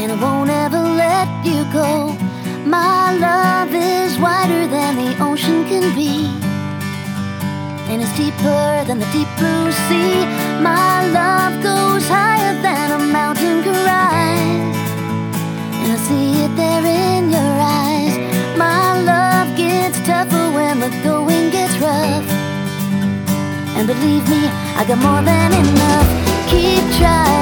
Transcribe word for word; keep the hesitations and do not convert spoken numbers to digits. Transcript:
and I won't ever let you go. My love is wider than the ocean can be, and it's deeper than the deep blue sea. My love goes higher than a mountain can rise, and I see it there in your eyes. My love gets tougher when the going gets rough, and believe me, I got more than enough. Keep trying.